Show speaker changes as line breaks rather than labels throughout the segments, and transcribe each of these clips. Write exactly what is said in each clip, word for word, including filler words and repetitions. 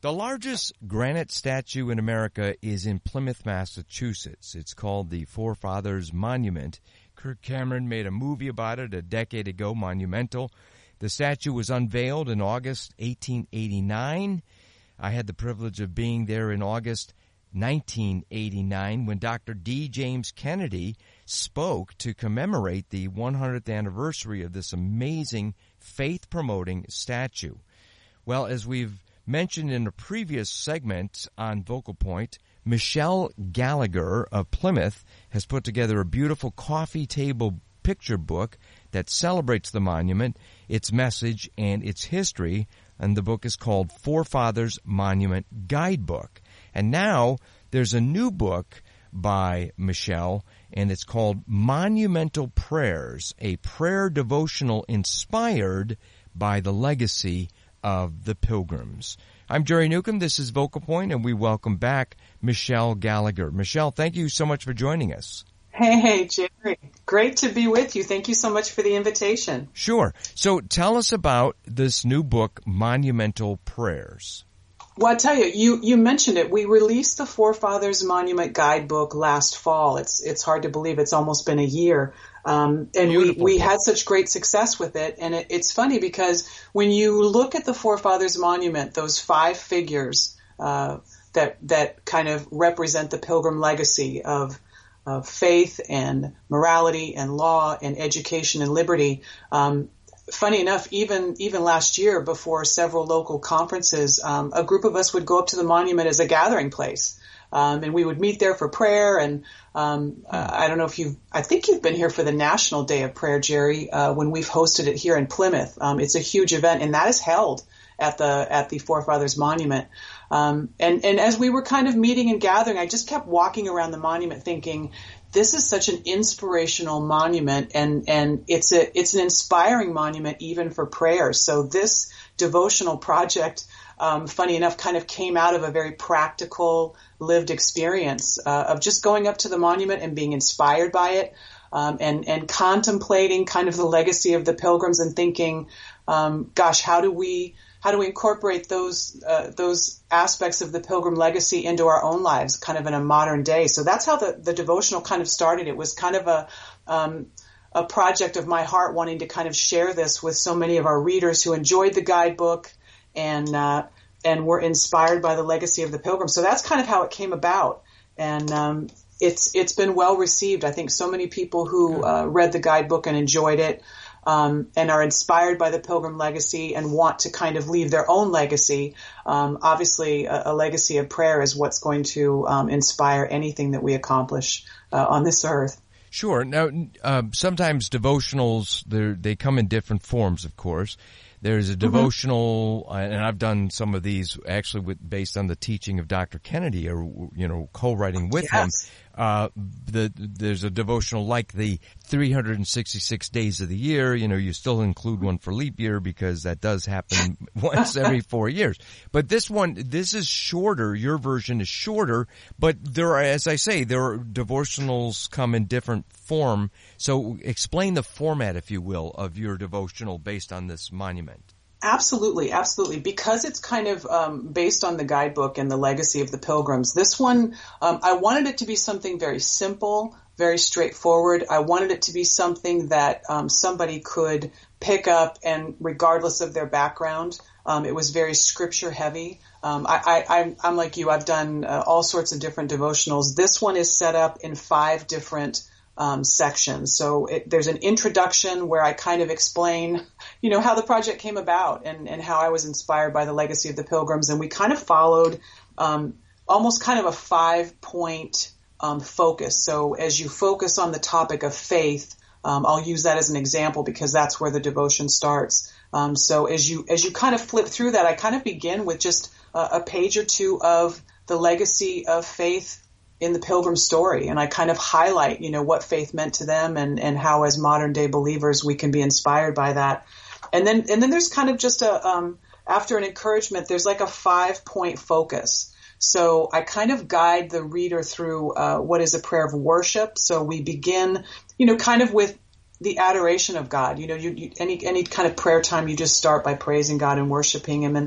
The largest granite statue in America is in Plymouth, Massachusetts. It's called the Forefathers Monument. Kirk Cameron made a movie about it a decade ago, Monumental. The statue was unveiled in August eighteen eighty-nine. I had the privilege of being there in August nineteen eighty-nine when Doctor D. James Kennedy spoke to commemorate the one hundredth anniversary of this amazing faith-promoting statue. Well, as we've mentioned in a previous segment on Vocal Point, Michelle Gallagher of Plymouth has put together a beautiful coffee table picture book that celebrates the monument, its message, and its history, and the book is called Forefathers Monument Guidebook. And now there's a new book by Michelle, and it's called Monumental Prayers, a prayer devotional inspired by the legacy of the Pilgrims. I'm Jerry Newcomb. This is Vocal Point, and we welcome back Michelle Gallagher. Michelle, thank you so much for joining us.
Hey, hey, Jerry. Great to be with you. Thank you so much for the invitation.
Sure. So tell us about this new book, Monumental Prayers.
Well, I'll tell you, you, you mentioned it. We released the Forefathers Monument Guidebook last fall. It's it's hard to believe it's almost been a year. Um, and we, we had such great success with it. And it, it's funny because when you look at the Forefathers Monument, those five figures uh, that that kind of represent the Pilgrim legacy of of faith and morality and law and education and liberty, um, funny enough, even even last year before several local conferences, um, a group of us would go up to the monument as a gathering place. Um, and we would meet there for prayer. And um, uh, I don't know if you've, I think you've been here for the National Day of Prayer, Jerry, uh, when we've hosted it here in Plymouth. Um, it's a huge event, and that is held at the at the Forefathers Monument. Um, and, and as we were kind of meeting and gathering, I just kept walking around the monument thinking, this is such an inspirational monument, and, and it's a it's an inspiring monument even for prayer. So this devotional project, um, funny enough, kind of came out of a very practical, lived experience uh, of just going up to the monument and being inspired by it, um, and and contemplating kind of the legacy of the Pilgrims and thinking, um, gosh, how do we How do we incorporate those uh, those aspects of the Pilgrim legacy into our own lives, kind of in a modern day? So that's how the, the devotional kind of started. It was kind of a um, a project of my heart, wanting to kind of share this with so many of our readers who enjoyed the guidebook and uh, and were inspired by the legacy of the Pilgrim. So that's kind of how it came about, and um, it's it's been well received. I think so many people who uh, read the guidebook and enjoyed it. Um, and are inspired by the Pilgrim legacy and want to kind of leave their own legacy. Um, obviously, a, a legacy of prayer is what's going to um, inspire anything that we accomplish uh, on this earth.
Sure. Now, uh, sometimes devotionals, they come in different forms, of course. There's a devotional, mm-hmm. and I've done some of these actually with, based on the teaching of Doctor Kennedy, or, you know, co-writing with yes. him. Uh, the, there's a devotional like the three hundred sixty-six days of the year. You know, you still include one for leap year because that does happen once every four years. But this one, this is shorter. Your version is shorter, but there are, as I say, there are devotionals come in different form. So explain the format, if you will, of your devotional based on this monument.
Absolutely, absolutely. Because it's kind of um, based on the guidebook and the legacy of the Pilgrims, this one, um, I wanted it to be something very simple, very straightforward. I wanted it to be something that um, somebody could pick up, and regardless of their background, um, it was very scripture heavy. Um, I, I, I'm, I'm like you. I've done uh, all sorts of different devotionals. This one is set up in five different Um, section. So it, there's an introduction where I kind of explain, you know, how the project came about and, and how I was inspired by the legacy of the Pilgrims. And we kind of followed um, almost kind of a five-point um, focus. So as you focus on the topic of faith, um, I'll use that as an example because that's where the devotion starts. Um, so as you as you kind of flip through that, I kind of begin with just a, a page or two of the legacy of faith in the Pilgrim story. And I kind of highlight, you know, what faith meant to them and, and how as modern day believers we can be inspired by that. And then, and then there's kind of just a, um, after an encouragement, there's like a five point focus. So I kind of guide the reader through, uh, what is a prayer of worship. So we begin, you know, kind of with the adoration of God. You know, you, you any, any kind of prayer time, you just start by praising God and worshiping him. And,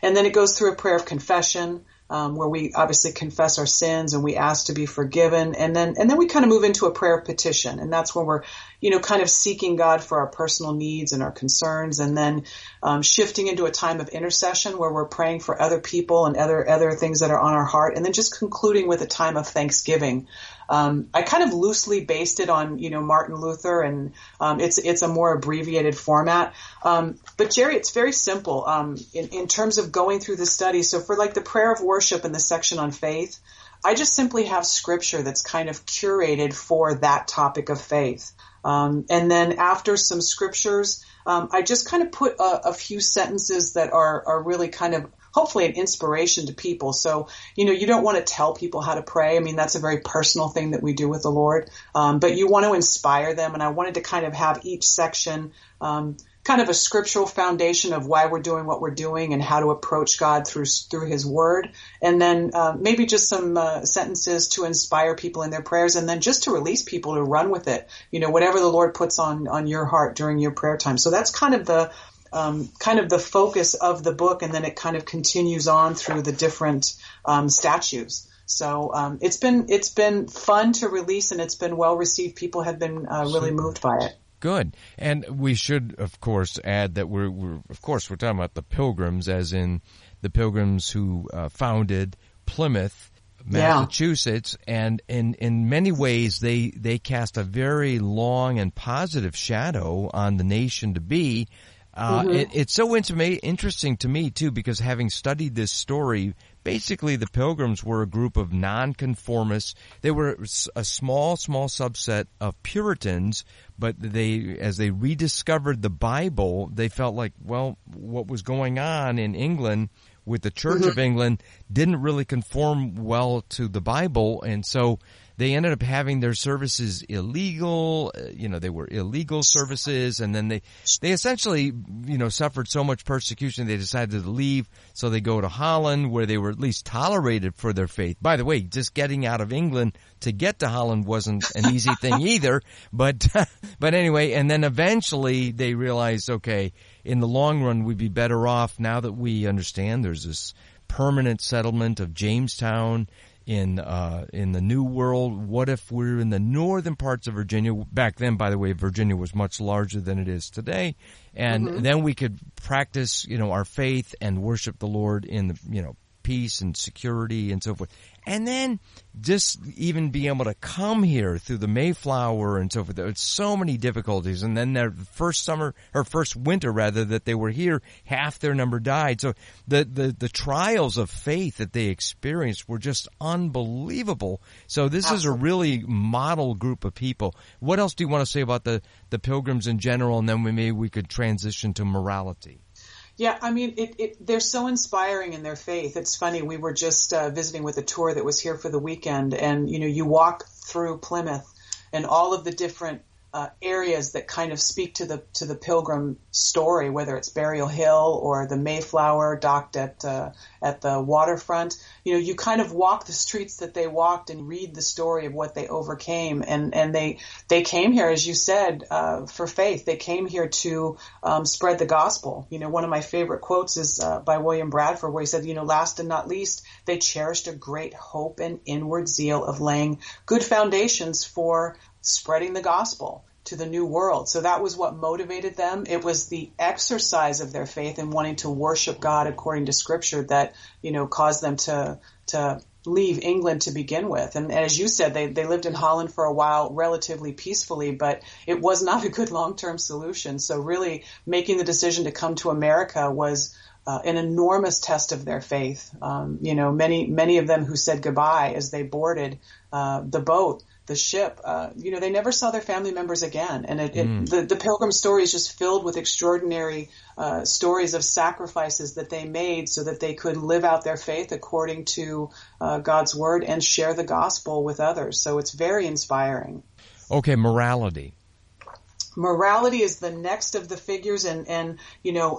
and then it goes through a prayer of confession, Um, where we obviously confess our sins and we ask to be forgiven. And then, and then we kind of move into a prayer of petition. And that's when we're, you know, kind of seeking God for our personal needs and our concerns. And then, um, shifting into a time of intercession where we're praying for other people and other, other things that are on our heart. And then just concluding with a time of thanksgiving. Um, I kind of loosely based it on, you know, Martin Luther, and um, it's it's a more abbreviated format. Um, but Jerry, it's very simple um, in, in terms of going through the study. So for like the prayer of worship in the section on faith, I just simply have scripture that's kind of curated for that topic of faith. Um, and then after some scriptures, um, I just kind of put a, a few sentences that are, are really kind of hopefully an inspiration to people. So, you know, you don't want to tell people how to pray. I mean, that's a very personal thing that we do with the Lord. Um, but you want to inspire them. And I wanted to kind of have each section um, kind of a scriptural foundation of why we're doing what we're doing and how to approach God through through his word. And then uh, maybe just some uh, sentences to inspire people in their prayers, and then just to release people to run with it. You know, whatever the Lord puts on, on your heart during your prayer time. So that's kind of the Um, kind of the focus of the book, and then it kind of continues on through the different um, statutes. So um, it's been it's been fun to release, and it's been well received. People have been uh, really moved by it.
Good. And we should, of course, add that we're, we're of course, we're talking about the Pilgrims, as in the Pilgrims who uh, founded Plymouth, Massachusetts, yeah. and in in many ways they they cast a very long and positive shadow on the nation to be. Uh, mm-hmm. it, it's so intimate, interesting to me, too, because having studied this story, basically the Pilgrims were a group of nonconformists. They were a small, small subset of Puritans, but they, as they rediscovered the Bible, they felt like, well, what was going on in England with the Church mm-hmm. of England didn't really conform well to the Bible, and so they ended up having their services illegal. You know, they were illegal services, and then they they essentially, you know, suffered so much persecution they decided to leave. So they go to Holland, where they were at least tolerated for their faith. By the way, just getting out of England to get to Holland wasn't an easy thing either. But but anyway, and then eventually they realized, okay, in the long run, we'd be better off now that we understand there's this permanent settlement of Jamestown in uh in the New World. What if we're in the northern parts of Virginia? Back then, by the way, Virginia was much larger than it is today. And mm-hmm. then we could practice, you know, our faith and worship the Lord in the, you know, peace and security and so forth. And then just even being able to come here through the Mayflower and so forth. There's so many difficulties. And then their first summer, or first winter rather, that they were here, half their number died. So the, the, the trials of faith that they experienced were just unbelievable. So this Absolutely. Is a really model group of people. What else do you want to say about the, the Pilgrims in general? And then we, maybe we could transition to morality.
Yeah, I mean, it, it, they're so inspiring in their faith. It's funny, we were just uh, visiting with a tour that was here for the weekend, and, you know, you walk through Plymouth and all of the different uh, areas that kind of speak to the to the Pilgrim story, whether it's Burial Hill or the Mayflower docked at uh, at the waterfront. You know, you kind of walk the streets that they walked and read the story of what they overcame, and and they they came here, as you said, uh, for faith. They came here to um, spread the gospel. You know, one of my favorite quotes is uh, by William Bradford, where he said, you know, last and not least, they cherished a great hope and inward zeal of laying good foundations for spreading the gospel to the new world. So that was what motivated them. It was the exercise of their faith and wanting to worship God according to Scripture that, you know, caused them to to leave England to begin with. And as you said, they, they lived in Holland for a while relatively peacefully, but it was not a good long-term solution. So really making the decision to come to America was uh, an enormous test of their faith. Um, you know, many, many of them who said goodbye as they boarded uh, the boat, the ship, uh, you know, they never saw their family members again. And it, mm. it, the, the Pilgrim story is just filled with extraordinary uh, stories of sacrifices that they made so that they could live out their faith according to uh, God's word and share the gospel with others. So it's very inspiring.
Okay, morality.
Morality is the next of the figures. And, and you know,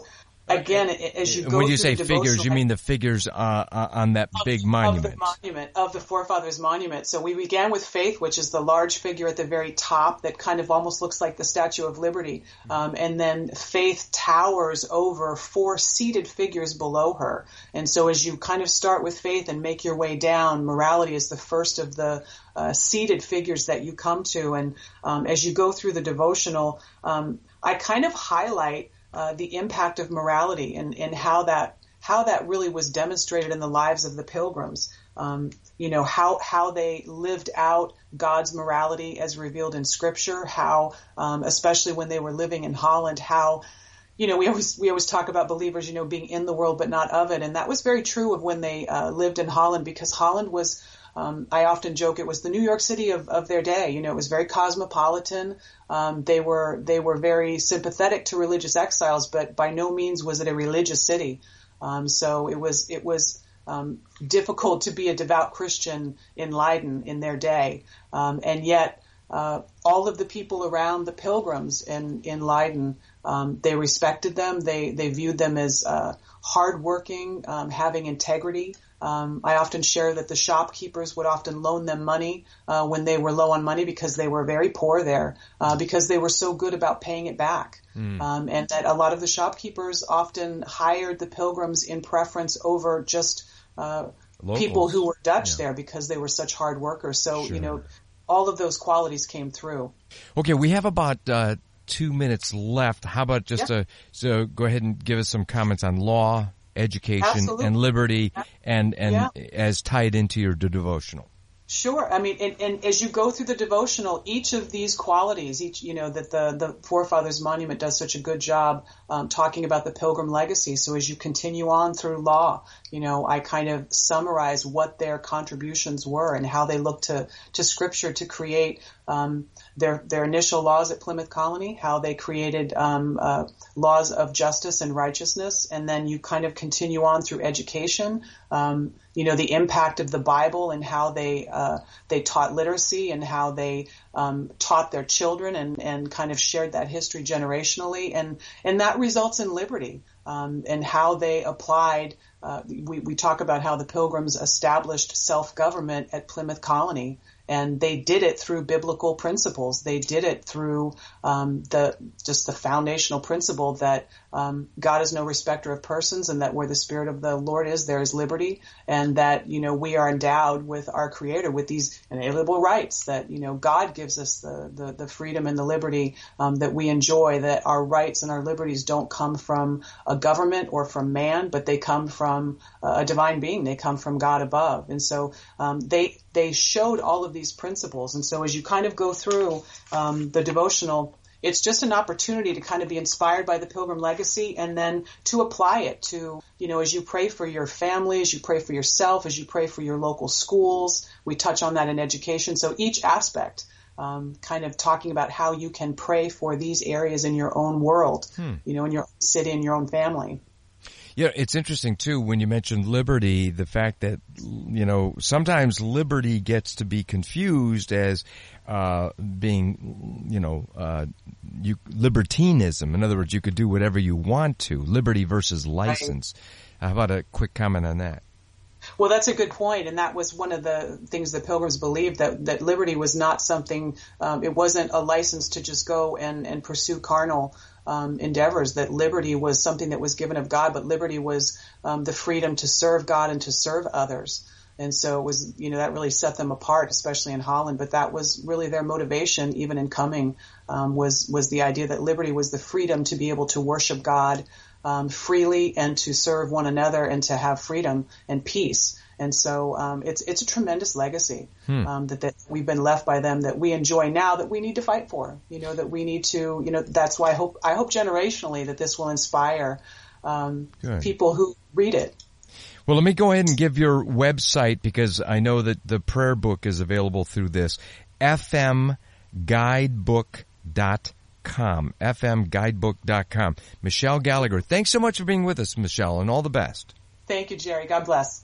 Again, as you go
when you
through
say
the
figures, you mean the figures uh, on that
of,
big monument?
Of the monument, of the Forefathers Monument. So we began with Faith, which is the large figure at the very top that kind of almost looks like the Statue of Liberty. Um, and then Faith towers over four seated figures below her. And so as you kind of start with Faith and make your way down, morality is the first of the uh, seated figures that you come to. And um, as you go through the devotional, um, I kind of highlight Uh, the impact of morality and, and how that how that really was demonstrated in the lives of the Pilgrims. Um, you know, how how they lived out God's morality as revealed in Scripture. How, um, especially when they were living in Holland, how, you know, we always we always talk about believers, you know, being in the world but not of it, and that was very true of when they uh, lived in Holland, because Holland was. Um, I often joke it was the New York City of, of their day. You know, it was very cosmopolitan. Um, they were they were very sympathetic to religious exiles, but by no means was it a religious city. Um, so it was it was um, difficult to be a devout Christian in Leiden in their day, um, and yet uh, all of the people around the Pilgrims in in Leiden, um, they respected them. They they viewed them as uh, hardworking, um, having integrity. Um, I often share that the shopkeepers would often loan them money uh, when they were low on money because they were very poor there, uh, because they were so good about paying it back. Mm. Um, and that a lot of the shopkeepers often hired the Pilgrims in preference over just uh, people who were Dutch yeah. there because they were such hard workers. So, sure. you know, all of those qualities came through.
Okay, we have about uh, two minutes left. How about just
yeah.
a, so go ahead and give us some comments on law, education,
Absolutely.
and liberty, and, and
yeah.
as tied into your devotional.
Sure. I mean, and, and as you go through the devotional, each of these qualities, each, you know, that the, the Forefathers Monument does such a good job um, talking about the Pilgrim legacy. So as you continue on through law, you know, I kind of summarize what their contributions were and how they look to, to Scripture to create um, their their initial laws at Plymouth Colony, how they created um, uh, laws of justice and righteousness, and then you kind of continue on through education. Um, you know, the impact of the Bible and how they uh, they taught literacy and how they um, taught their children and, and kind of shared that history generationally, and and that results in liberty. Um, and how they applied. Uh, we, we talk about how the Pilgrims established self-government at Plymouth Colony, and they did it through biblical principles. They did it through um, the just the foundational principle that um, God is no respecter of persons, and that where the Spirit of the Lord is, there is liberty, and that, you know, we are endowed with our Creator with these inalienable rights. That, you know, God gives us the the, the freedom and the liberty um, that we enjoy. That our rights and our liberties don't come from a government or from man, but they come from a divine being. They come from God above. And so um, they they showed all of these principles. And so as you kind of go through um, the devotional, it's just an opportunity to kind of be inspired by the Pilgrim legacy and then to apply it to, you know, as you pray for your family, as you pray for yourself, as you pray for your local schools. We touch on that in education. So each aspect, um, kind of talking about how you can pray for these areas in your own world, hmm. you know, in your own city, in your own family.
Yeah, it's interesting, too, when you mentioned liberty, the fact that, you know, sometimes liberty gets to be confused as uh being, you know, uh you, libertinism. In other words, you could do whatever you want to. Liberty versus license. Right. How about a quick comment on that?
Well, that's a good point, and that was one of the things the Pilgrims believed, that, that liberty was not something, um, it wasn't a license to just go and, and pursue carnal um, endeavors, that liberty was something that was given of God, but liberty was um, the freedom to serve God and to serve others. And so it was, you know, that really set them apart, especially in Holland, but that was really their motivation, even in coming, um, was, was the idea that liberty was the freedom to be able to worship God Um, freely and to serve one another and to have freedom and peace. And so um, it's it's a tremendous legacy hmm. um, that, that we've been left by them, that we enjoy now, that we need to fight for. You know, that we need to, you know, that's why I hope I hope generationally that this will inspire um, people who read it.
Well, let me go ahead and give your website, because I know that the prayer book is available through this, f m guidebook dot com. f m guidebook dot com. Michelle Gallagher, thanks so much for being with us, Michelle, and all the best.
Thank you, Jerry. God bless.